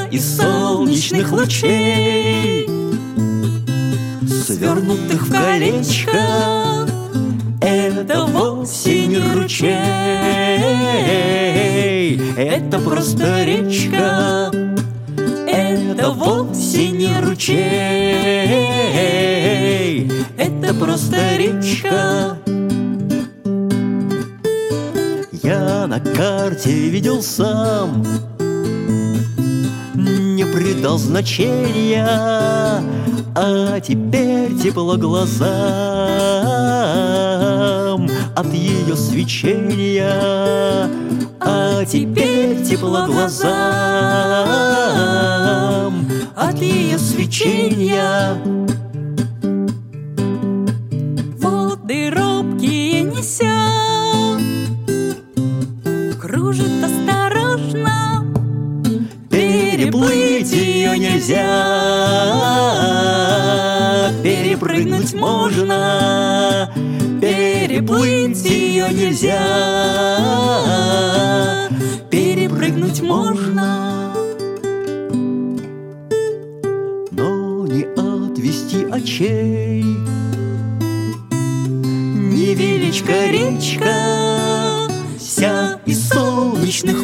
из солнечных лучей, свернутых в колечко. Это вовсе не ручей, это просто речка. Это вовсе не ручей, это просто речка. Я на карте видел сам, не придал значения, а теперь тепло глазам от ее свечения. А теперь тепло глазам от ее свечения. Воды робкие неся, кружит осторожно. Переплыть ее нельзя, перепрыгнуть можно. Переплыть ее нельзя, перепрыгнуть можно. Но не отвести очей невеличка речка, вся из солнечных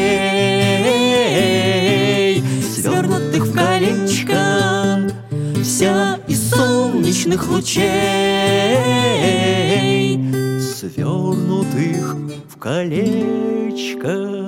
лучей, свернутых в колечко. Вся из солнечных лучей, свернутых в колечко.